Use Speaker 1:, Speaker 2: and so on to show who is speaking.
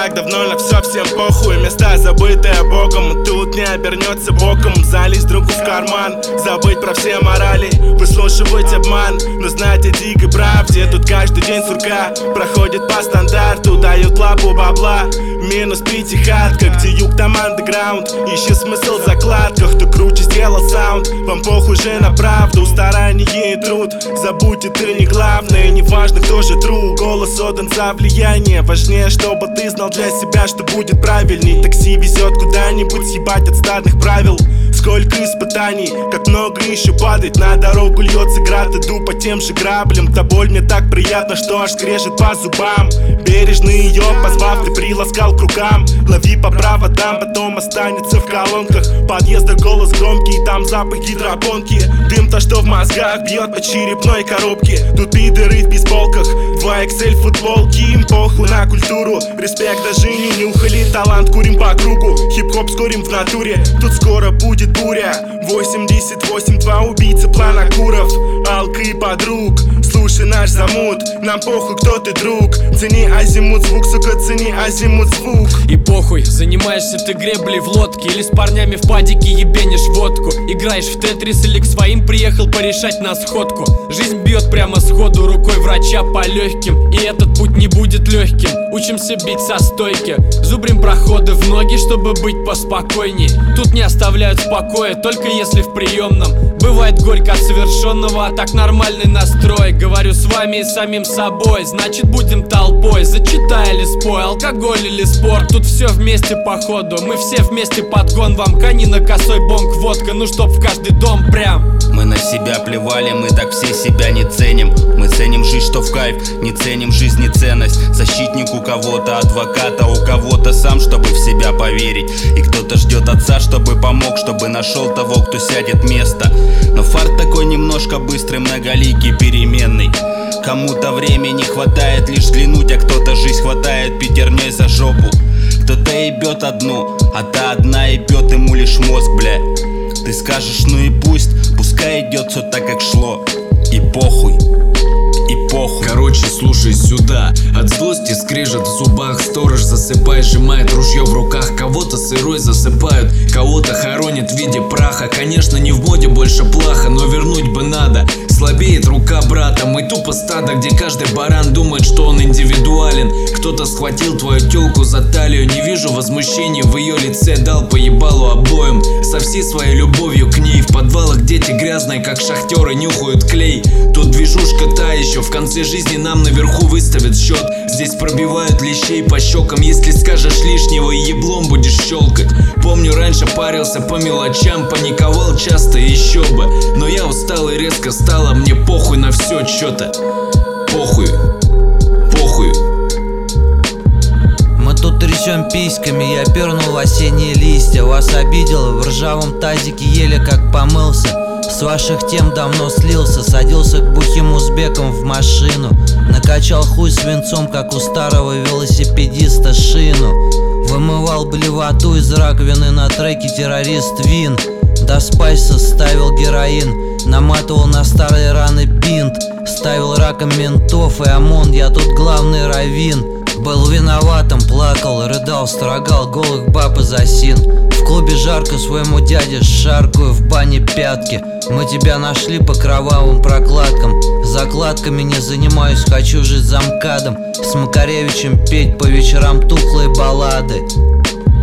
Speaker 1: так давно, на все всем похуй. Места забытые боком, и тут не обернется боком. Залезть другу в карман, забыть про все морали, выслушивать обман, но знать о дикой правде. Тут каждый день сурка проходит по стандарту, дают лапу бабла, минус пятихатка. Где юг, там андеграунд, ищи смысл в закладках. Кто круче сделал саунд, вам похуй же на правду. Старание и труд, забудь, это не главное. Не важно, кто же true, голос отдан за влияние. Важнее, чтобы ты знал для себя, что будет правильней. Такси везет куда-нибудь, съебать от стадных правил. Сколько испытаний, как много еще падать. На дорогу льется град, иду по тем же граблям. Та боль мне так приятно, что аж скрежет по зубам. Бережно ее позвав, ты приласкал к рукам. Лови по проводам, потом останется в колонках. Подъезда голос громкий, там запах гидропонки. Дым-то, что в мозгах, бьет по черепной коробке. Тут пидоры в бейсболках, 2XL футболки. Им похуй на культуру, респект даже не нюхали. Талант курим по кругу, хип-хоп скорим в натуре. Тут скоро будет буря, 88-2 убийцы плана Куров. Алка и подруг, слушай наш замут. Нам похуй, кто ты, друг. Цени азимут звук, сука, цени азимут звук.
Speaker 2: И похуй, занимаешься ты греблей в лодке или с парнями в падике ебенишь водку. Играешь в тетрис или к своим приехал порешать на сходку. Жизнь бьет прямо сходу рукой врача по легким, и этот путь не будет легким. Учимся бить со стойки, зубрим проходы в ноги, чтобы быть поспокойней. Тут не оставляют в покое, только если в приемном. Бывает горько от совершенного, а так нормальный настрой. Говорю с вами и самим собой, значит будем толпой. Зачитай или спой, алкоголь или спорт, тут все вместе походу. Мы все вместе подгон, вам канина, косой бонг, водка. Ну чтоб в каждый дом прям.
Speaker 3: Мы на себя плевали, мы так все себя не ценим. Мы ценим жизнь, что в кайф, не ценим жизнь и ценность. Защитник у кого-то, адвоката у кого-то сам, чтобы в себя поверить. И кто-то ждет отца, чтобы помог, чтобы нашел того, кто сядет место. Но фарт такой немножко быстрый, многоликий, переменный. Кому-то времени хватает лишь взглянуть, а кто-то жизнь хватает пятерней за жопу. Кто-то ебет одну, а та одна ебет ему лишь мозг, бля. Ты скажешь, ну и пусть, пускай идет все так, как шло. И похуй, и похуй.
Speaker 4: Короче, слушай сюда. От злости скрежет в зубах. Сторож засыпает, сжимает ружье в руках. Кого-то сырой засыпают, кого-то хоронят в виде праха. Конечно, не в моде больше плаха, но вернуть бы надо. Слабеет рука брата, мы тупо стадо, где каждый баран думает, что он индивидуален. Кто-то схватил твою тёлку за талию, не вижу возмущения в ее лице. Дал по ебалу обоим, со всей своей любовью к ней. В подвалах дети грязные, как шахтеры, нюхают клей. Тут движушка та еще, в конце жизни нам наверху выставят счет. Здесь пробивают лещей по щекам, если скажешь лишнего, еблом будешь щелкать. Помню, раньше парился по мелочам, паниковал часто еще бы. Но я устал и резко стало мне похуй на все чё-то. Похуй, похуй.
Speaker 5: Мы тут трясем письками, я пернул в осенние листья. Вас обидел, в ржавом тазике еле как помылся. С ваших тем давно слился, садился к бухим узбекам в машину. Накачал хуй свинцом, как у старого велосипедиста шину. Вымывал блевоту из раковины на треке террорист Вин. До спайса ставил героин, наматывал на старые раны бинт. Ставил раком ментов и ОМОН, я тут главный раввин. Был виноватым, плакал, рыдал, строгал голых баб из осин. В клубе жарко, своему дяде шаркаю, в бане пятки. Мы тебя нашли по кровавым прокладкам. Закладками не занимаюсь, хочу жить замкадом. С Макаревичем петь по вечерам тухлые баллады.